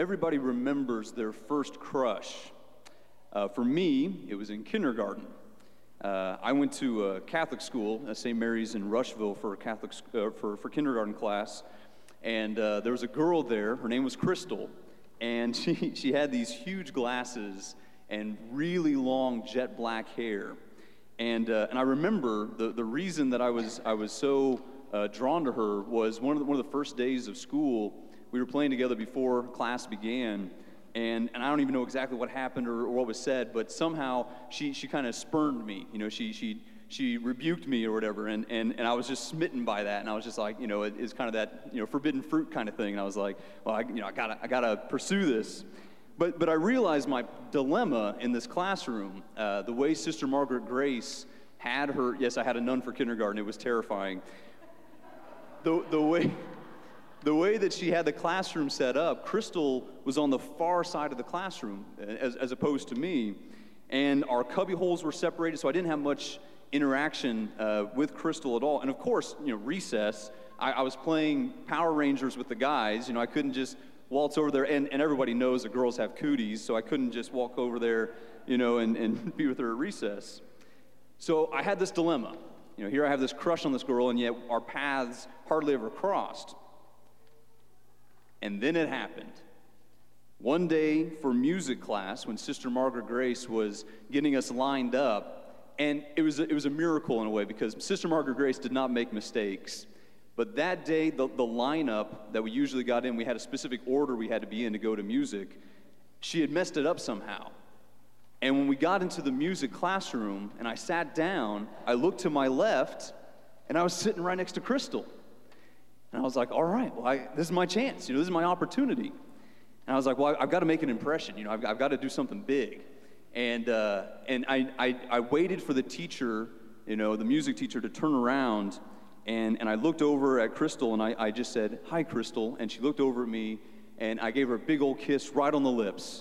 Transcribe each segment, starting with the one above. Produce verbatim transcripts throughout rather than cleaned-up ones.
everybody remembers their first crush. Uh, for me, it was in kindergarten. Uh, I went to a Catholic school at Saint Mary's in Rushville for a Catholic uh, for for kindergarten class, and uh, there was a girl there. Her name was Crystal, and she she had these huge glasses and really long jet black hair, and uh, and I remember the the reason that I was I was so uh, drawn to her was one of the, one of the first days of school. We were playing together before class began. And and I don't even know exactly what happened or, or what was said, but somehow she she kind of spurned me. You know, she she she rebuked me or whatever, and, and and I was just smitten by that. And I was just like, you know, it, it's kind of that, you know, forbidden fruit kind of thing. And I was like, well, I, you know, I gotta I gotta pursue this. But but I realized my dilemma in this classroom, uh, the way Sister Margaret Grace had her. Yes, I had a nun for kindergarten. It was terrifying. The the way. The way that she had the classroom set up, Crystal was on the far side of the classroom as, as opposed to me, and our cubby holes were separated, so I didn't have much interaction uh, with Crystal at all. And of course, you know, recess, I, I was playing Power Rangers with the guys. You know, I couldn't just waltz over there, and, and everybody knows that girls have cooties, so I couldn't just walk over there, you know, and, and be with her at recess. So I had this dilemma. You know, here I have this crush on this girl, and yet our paths hardly ever crossed. And then it happened. One day for music class, when Sister Margaret Grace was getting us lined up, and it was a, it was a miracle in a way because Sister Margaret Grace did not make mistakes. But that day, the, the lineup that we usually got in, we had a specific order we had to be in to go to music. She had messed it up somehow. And when we got into the music classroom and I sat down, I looked to my left, and I was sitting right next to Crystal. And I was like, all right, well, I, this is my chance. You know, this is my opportunity. And I was like, well, I've got to make an impression. You know, I've, I've got to do something big. And uh, and I, I I waited for the teacher, you know, the music teacher, to turn around. And, and I looked over at Crystal, and I, I just said, hi, Crystal. And she looked over at me, and I gave her a big old kiss right on the lips.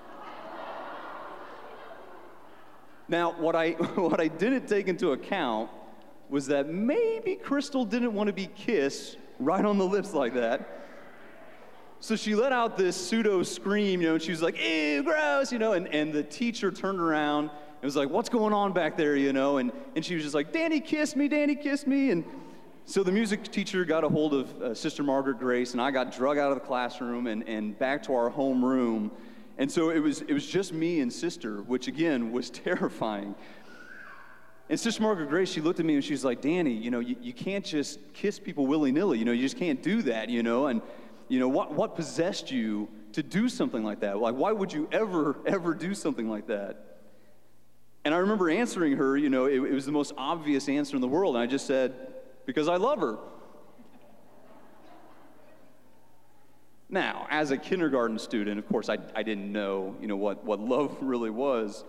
Now, what I what I didn't take into account was that maybe Crystal didn't want to be kissed right on the lips like that. So she let out this pseudo scream, you know, and she was like, ew, gross, you know, and, and the teacher turned around and was like, what's going on back there, you know, and, and she was just like, Danny kissed me, Danny kissed me, and so the music teacher got a hold of uh, Sister Margaret Grace, and I got drug out of the classroom and, and back to our home room, and so it was it was just me and Sister, which again was terrifying. And Sister Margaret Grace, she looked at me and she's like, Danny, you know, you, you can't just kiss people willy-nilly. You know, you just can't do that, you know. And, you know, what what possessed you to do something like that? Like, why would you ever, ever do something like that? And I remember answering her, you know, it, it was the most obvious answer in the world. And I just said, because I love her. Now, as a kindergarten student, of course, I, I didn't know, you know, what, what love really was.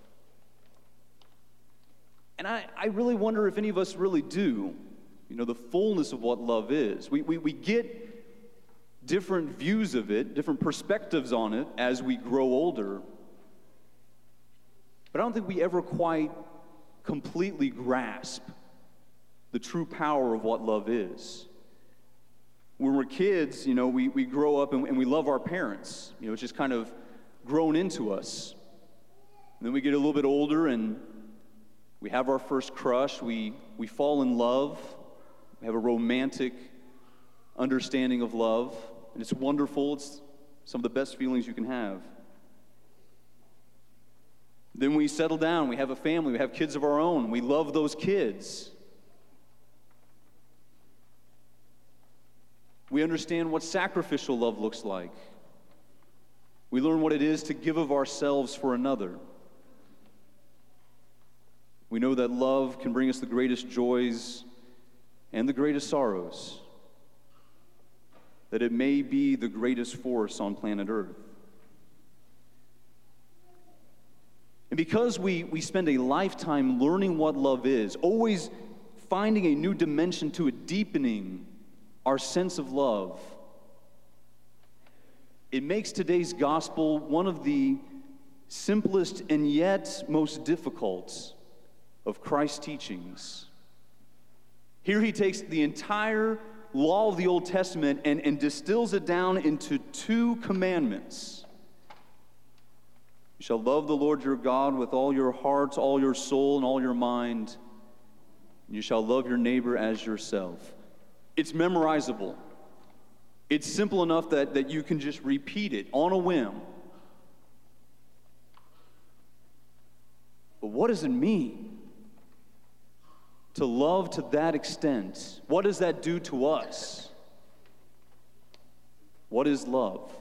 And I, I really wonder if any of us really do, you know, the fullness of what love is. We, we, we get different views of it, different perspectives on it as we grow older. But I don't think we ever quite completely grasp the true power of what love is. When we're kids, you know, we, we grow up and, and we love our parents. You know, it's just kind of grown into us. And then we get a little bit older and we have our first crush, we, we fall in love, we have a romantic understanding of love, and it's wonderful. It's some of the best feelings you can have. Then we settle down, we have a family, we have kids of our own, we love those kids. We understand what sacrificial love looks like. We learn what it is to give of ourselves for another. We know that love can bring us the greatest joys and the greatest sorrows, that it may be the greatest force on planet Earth. And because we, we spend a lifetime learning what love is, always finding a new dimension to it, deepening our sense of love, it makes today's gospel one of the simplest and yet most difficult of Christ's teachings. Here he takes the entire law of the Old Testament and, and distills it down into two commandments. You shall love the Lord your God with all your heart, all your soul, and all your mind. You shall love your neighbor as yourself. It's memorizable. It's simple enough that, that you can just repeat it on a whim. But what does it mean to love to that extent? What does that do to us? What is love?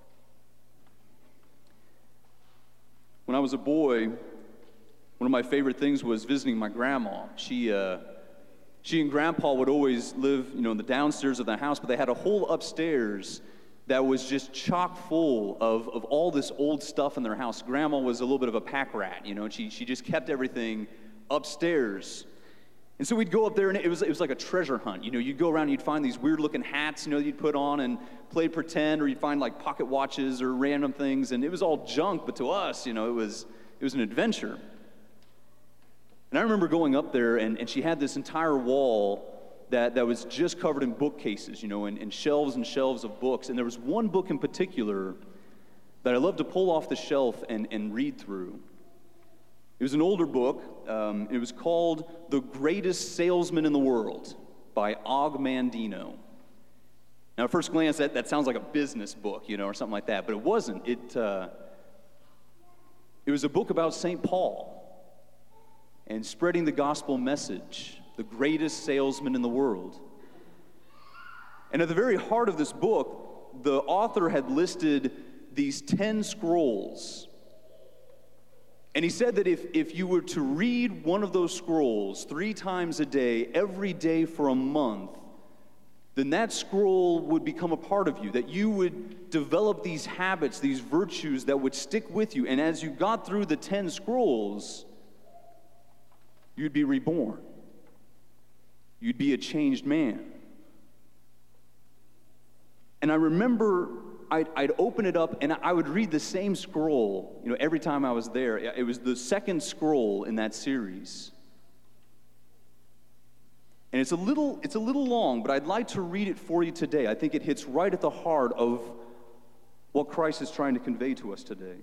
When I was a boy, one of my favorite things was visiting my grandma. She, uh, she and Grandpa would always live, you know, in the downstairs of the house, but they had a whole upstairs that was just chock full of, of all this old stuff in their house. Grandma was a little bit of a pack rat, you know, and she, she just kept everything upstairs. And so we'd go up there, and it was, it was like a treasure hunt. You know, you'd go around, and you'd find these weird-looking hats, you know, you'd put on and play pretend, or you'd find, like, pocket watches or random things, and it was all junk, but to us, you know, it was, it was an adventure. And I remember going up there, and, and she had this entire wall that, that was just covered in bookcases, you know, and, and shelves and shelves of books. And there was one book in particular that I loved to pull off the shelf and, and read through. It was an older book. Um, it was called The Greatest Salesman in the World by Og Mandino. Now, at first glance, that, that sounds like a business book, you know, or something like that, but it wasn't. It, uh, it was a book about Saint Paul and spreading the gospel message, the greatest salesman in the world. And at the very heart of this book, the author had listed these ten scrolls. And he said that if, if you were to read one of those scrolls three times a day, every day for a month, then that scroll would become a part of you, that you would develop these habits, these virtues that would stick with you. And as you got through the ten scrolls, you'd be reborn. You'd be a changed man. And I remember I'd, I'd open it up and I would read the same scroll, you know, every time I was there. It was the second scroll in that series. And it's a little, it's a little long, but I'd like to read it for you today. I think it hits right at the heart of what Christ is trying to convey to us today.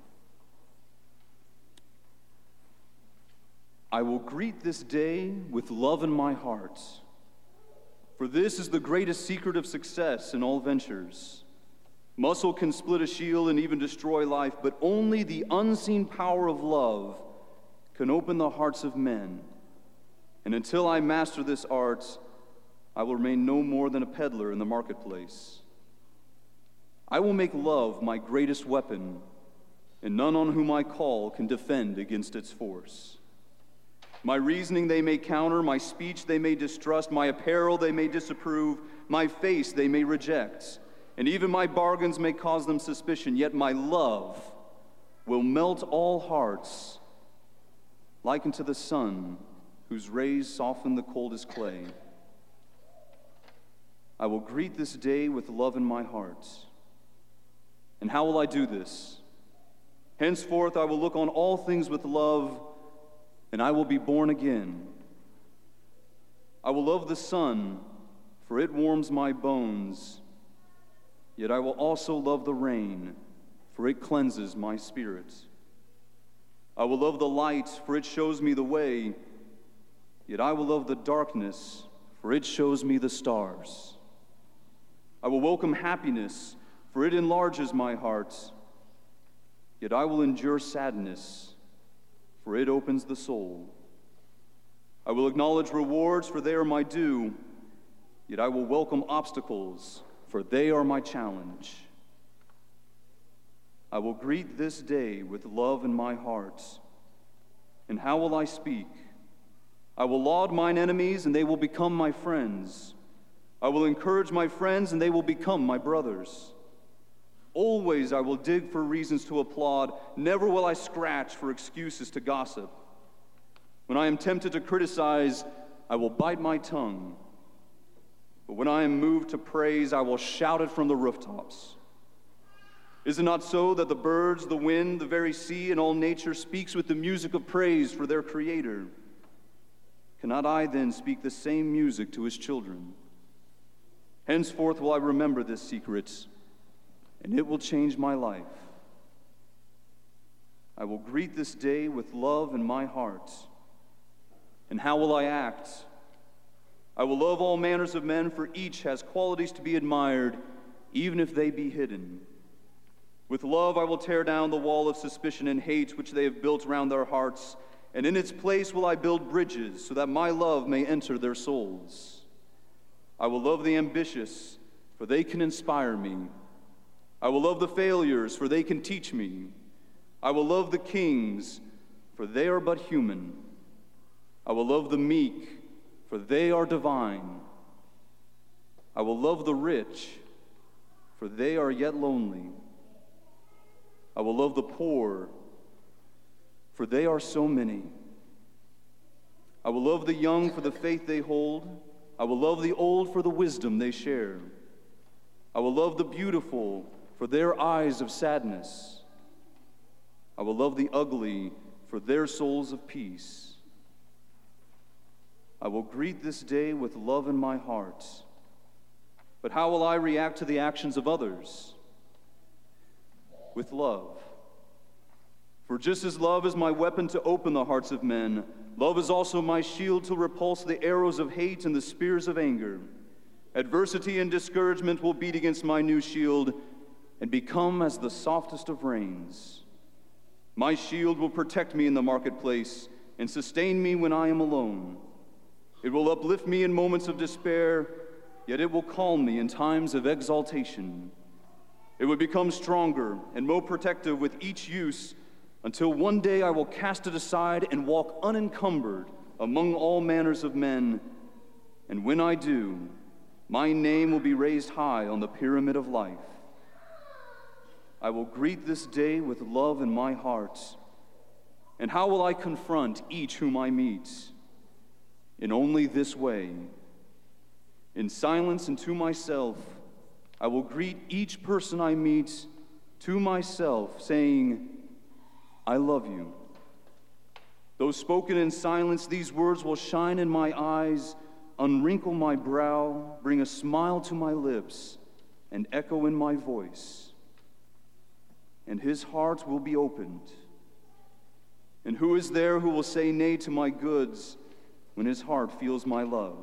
I will greet this day with love in my heart, for this is the greatest secret of success in all ventures. Muscle can split a shield and even destroy life, but only the unseen power of love can open the hearts of men. And until I master this art, I will remain no more than a peddler in the marketplace. I will make love my greatest weapon, and none on whom I call can defend against its force. My reasoning they may counter, my speech they may distrust, my apparel they may disapprove, my face they may reject, and even my bargains may cause them suspicion, yet my love will melt all hearts like unto the sun, whose rays soften the coldest clay. I will greet this day with love in my heart. And how will I do this? Henceforth I will look on all things with love, and I will be born again. I will love the sun, for it warms my bones, yet I will also love the rain, for it cleanses my spirit. I will love the light, for it shows me the way, yet I will love the darkness, for it shows me the stars. I will welcome happiness, for it enlarges my heart, yet I will endure sadness, for it opens the soul. I will acknowledge rewards, for they are my due, yet I will welcome obstacles, for they are my challenge. I will greet this day with love in my heart. And how will I speak? I will laud mine enemies, and they will become my friends. I will encourage my friends, and they will become my brothers. Always I will dig for reasons to applaud. Never will I scratch for excuses to gossip. When I am tempted to criticize, I will bite my tongue. But when I am moved to praise, I will shout it from the rooftops. Is it not so that the birds, the wind, the very sea, and all nature speaks with the music of praise for their Creator? Cannot I then speak the same music to his children? Henceforth will I remember this secret, and it will change my life. I will greet this day with love in my heart. And how will I act? I will love all manners of men, for each has qualities to be admired, even if they be hidden. With love I will tear down the wall of suspicion and hate which they have built around their hearts, and in its place will I build bridges, so that my love may enter their souls. I will love the ambitious, for they can inspire me. I will love the failures, for they can teach me. I will love the kings, for they are but human. I will love the meek, for they are divine. I will love the rich, for they are yet lonely. I will love the poor, for they are so many. I will love the young for the faith they hold. I will love the old for the wisdom they share. I will love the beautiful for their eyes of sadness. I will love the ugly for their souls of peace. I will greet this day with love in my heart. But how will I react to the actions of others? With love. For just as love is my weapon to open the hearts of men, love is also my shield to repulse the arrows of hate and the spears of anger. Adversity and discouragement will beat against my new shield and become as the softest of rains. My shield will protect me in the marketplace and sustain me when I am alone. It will uplift me in moments of despair, yet it will calm me in times of exaltation. It will become stronger and more protective with each use, until one day I will cast it aside and walk unencumbered among all manners of men. And when I do, my name will be raised high on the pyramid of life. I will greet this day with love in my heart. And how will I confront each whom I meet? In only this way. In silence and to myself, I will greet each person I meet to myself, saying, I love you. Though spoken in silence, these words will shine in my eyes, unwrinkle my brow, bring a smile to my lips, and echo in my voice. And his heart will be opened. And who is there who will say nay to my goods when his heart feels my love?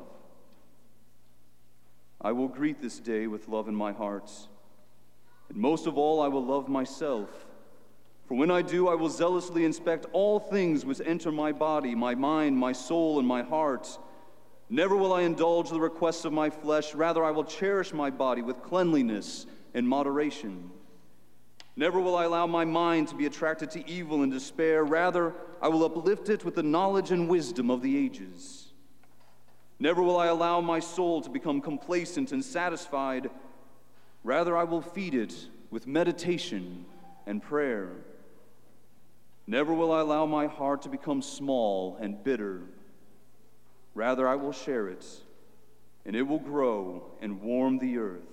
I will greet this day with love in my heart. And most of all, I will love myself. For when I do, I will zealously inspect all things which enter my body, my mind, my soul, and my heart. Never will I indulge the requests of my flesh. Rather, I will cherish my body with cleanliness and moderation. Never will I allow my mind to be attracted to evil and despair. Rather, I will uplift it with the knowledge and wisdom of the ages. Never will I allow my soul to become complacent and satisfied. Rather, I will feed it with meditation and prayer. Never will I allow my heart to become small and bitter. Rather, I will share it, and it will grow and warm the earth.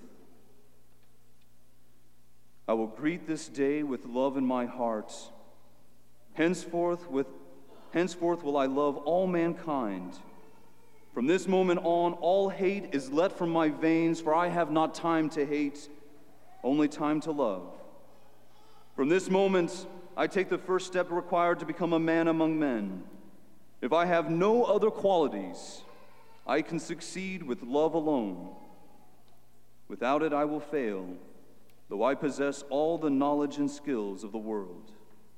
I will greet this day with love in my heart. Henceforth, with, henceforth will I love all mankind. From this moment on, all hate is let from my veins, for I have not time to hate, only time to love. From this moment, I take the first step required to become a man among men. If I have no other qualities, I can succeed with love alone. Without it, I will fail, though I possess all the knowledge and skills of the world.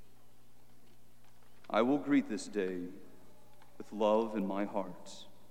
I will greet this day with love in my heart.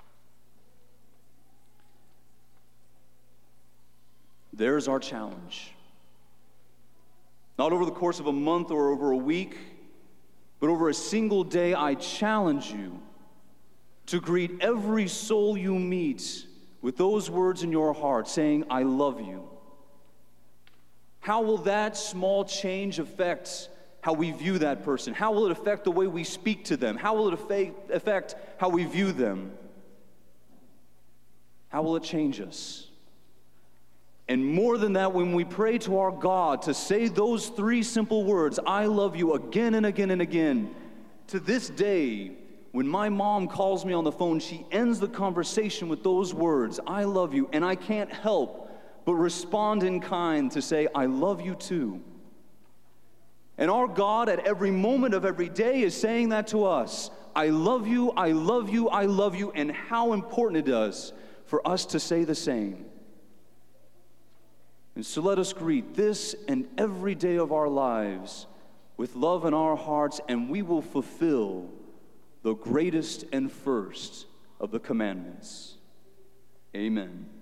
There's our challenge. Not over the course of a month or over a week, but over a single day, I challenge you to greet every soul you meet with those words in your heart, saying, I love you. How will that small change affect how we view that person? How will it affect the way we speak to them? How will it affect how we view them? How will it change us? And more than that, when we pray to our God to say those three simple words, I love you, again and again and again, to this day, When my mom calls me on the phone, she ends the conversation with those words, I love you, and I can't help but respond in kind to say, I love you too. And our God at every moment of every day is saying that to us. I love you, I love you, I love you, and how important it is for us to say the same. And so let us greet this and every day of our lives with love in our hearts, and we will fulfill the greatest and first of the commandments. Amen.